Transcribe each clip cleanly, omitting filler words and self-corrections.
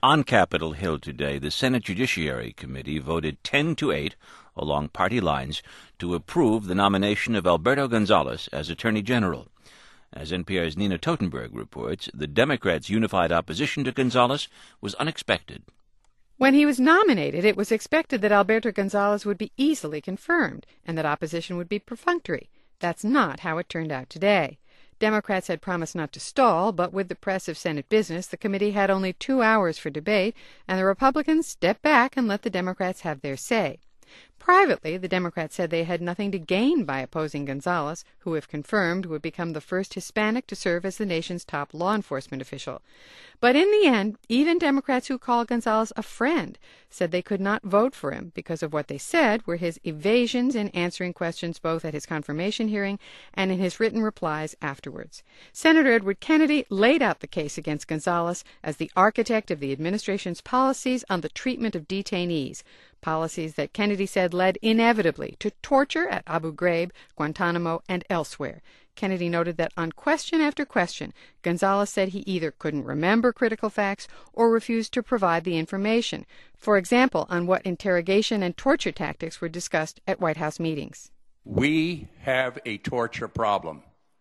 On Capitol Hill today, the Senate Judiciary Committee voted 10-8 along party lines to approve the nomination of Alberto Gonzales as Attorney General. As NPR's Nina Totenberg reports, the Democrats' unified opposition to Gonzales was unexpected. When he was nominated, it was expected that Alberto Gonzales would be easily confirmed and that opposition would be perfunctory. That's not how it turned out today. Democrats had promised not to stall, but with the press of Senate business, the committee had only 2 hours for debate, and the Republicans stepped back and let the Democrats have their say. Privately, the Democrats said they had nothing to gain by opposing Gonzales, who, if confirmed, would become the first Hispanic to serve as the nation's top law enforcement official. But in the end, even Democrats who call Gonzales a friend said they could not vote for him because of what they said were his evasions in answering questions both at his confirmation hearing and in his written replies afterwards. Senator Edward Kennedy laid out the case against Gonzales as the architect of the administration's policies on the treatment of detainees, policies that Kennedy said led inevitably to torture at Abu Ghraib, Guantanamo, and elsewhere. Kennedy noted that on question after question, Gonzales said he either couldn't remember critical facts or refused to provide the information, for example, on what interrogation and torture tactics were discussed at White House meetings. We have a torture problem.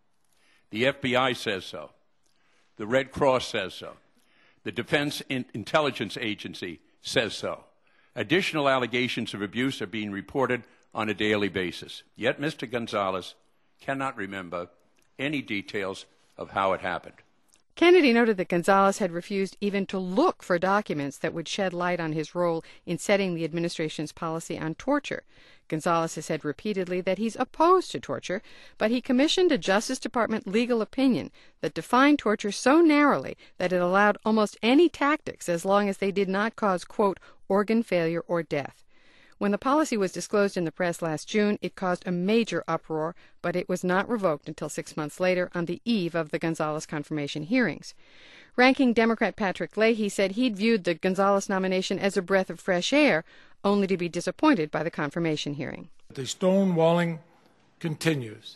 The FBI says so. The Red Cross says so. The Defense Intelligence Agency says so. Additional allegations of abuse are being reported on a daily basis. Yet Mr. Gonzales cannot remember any details of how it happened. Kennedy noted that Gonzales had refused even to look for documents that would shed light on his role in setting the administration's policy on torture. Gonzales has said repeatedly that he's opposed to torture, but he commissioned a Justice Department legal opinion that defined torture so narrowly that it allowed almost any tactics as long as they did not cause, quote, organ failure or death. When the policy was disclosed in the press last June, it caused a major uproar, but it was not revoked until 6 months later on the eve of the Gonzales confirmation hearings. Ranking Democrat Patrick Leahy said he'd viewed the Gonzales nomination as a breath of fresh air, only to be disappointed by the confirmation hearing. The stonewalling continues.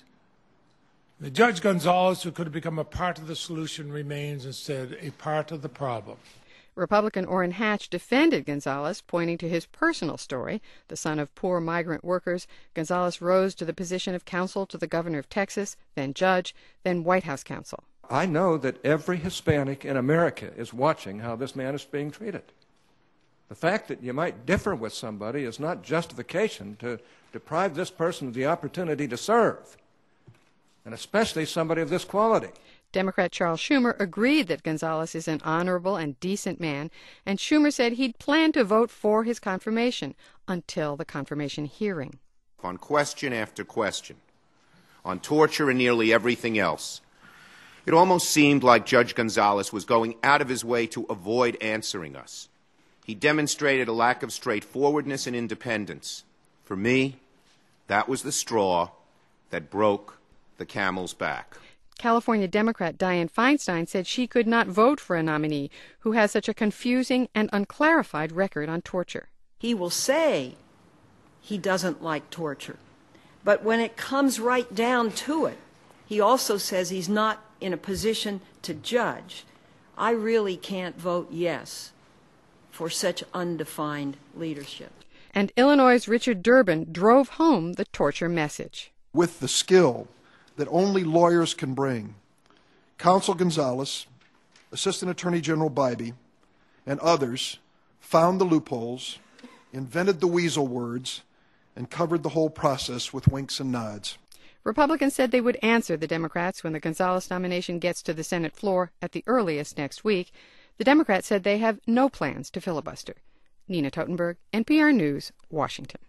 The Judge Gonzales, who could have become a part of the solution, remains instead a part of the problem. Republican Orrin Hatch defended Gonzales, pointing to his personal story. The son of poor migrant workers, Gonzales rose to the position of counsel to the governor of Texas, then judge, then White House counsel. I know that every Hispanic in America is watching how this man is being treated. The fact that you might differ with somebody is not justification to deprive this person of the opportunity to serve, and especially somebody of this quality. Democrat Charles Schumer agreed that Gonzales is an honorable and decent man, and Schumer said he'd planned to vote for his confirmation until the confirmation hearing. On question after question, on torture and nearly everything else, it almost seemed like Judge Gonzales was going out of his way to avoid answering us. He demonstrated a lack of straightforwardness and independence. For me, that was the straw that broke the camel's back. California Democrat Dianne Feinstein said she could not vote for a nominee who has such a confusing and unclarified record on torture. He will say he doesn't like torture, but when it comes right down to it, he also says he's not in a position to judge. I really can't vote yes for such undefined leadership. And Illinois' Richard Durbin drove home the torture message. With the skill that only lawyers can bring, Counsel Gonzales, Assistant Attorney General Bybee, and others found the loopholes, invented the weasel words, and covered the whole process with winks and nods. Republicans said they would answer the Democrats when the Gonzales nomination gets to the Senate floor at the earliest next week. The Democrats said they have no plans to filibuster. Nina Totenberg, NPR News, Washington.